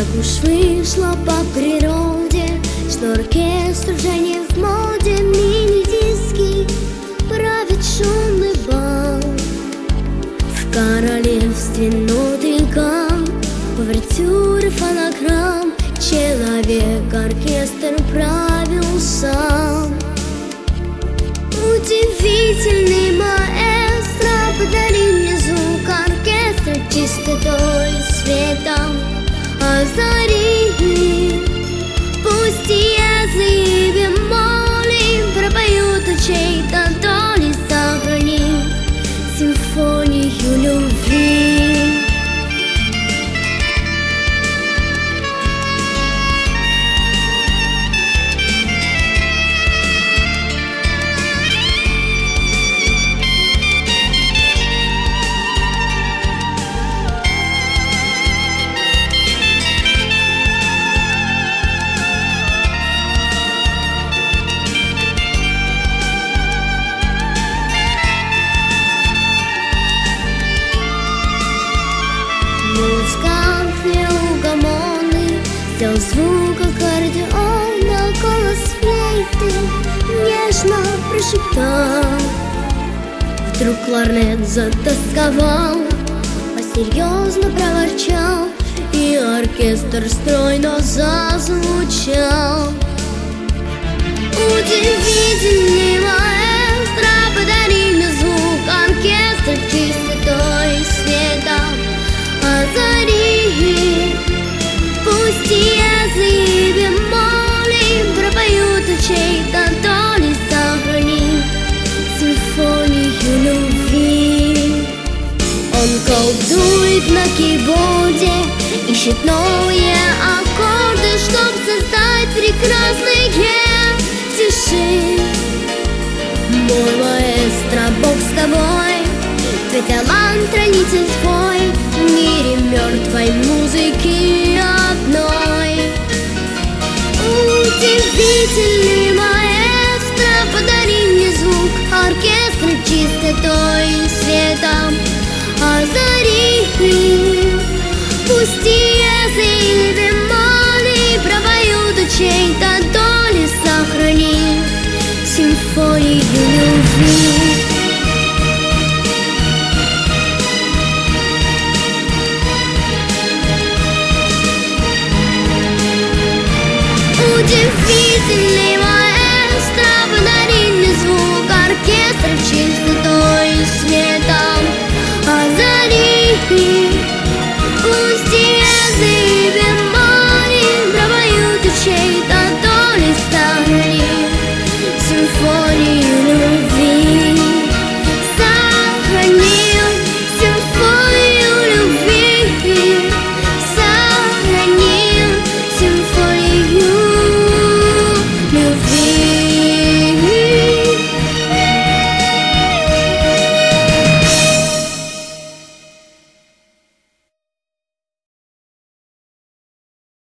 уж вышло по природе, что оркестр уже не в моде. Мини-диски правит шумный бал. В королевстве ноты гам, увертюры фонограмм. Человек-оркестр правил сам. Удивительный маэстро, подари мне звук оркестра чистотой и светом озари. Пусть язы бемоли пропоют о чьей-то доле, сохрани симфонию любви. Музыкант неугомонный сделал звук аккордеона, голос флейты нежно прошептал. Вдруг кларнет затосковал, а серьезно проворчал, и оркестр стройно зазвучал. Удивительный маэстро, подари мне звук оркестра чистотой и светом озари. Пусть язы бемоли пропоют о чьей-то доле, сохрани симфонию любви. Он колдует на кейборде, ищет новые аккорды, чтоб создать прекрасные тиши. Мой маэстро, Бог с тобой, твой талант хранитель твой в мире мертвой музыки одной. Удивительный маэстро, подари мне звук оркестра чистотой и светом озари. Пусть язы бемоли пропоют о чьей-то доле, сохрани симфонию любви. Удивительный маэстро, подари мне звук оркестра чистотой и светом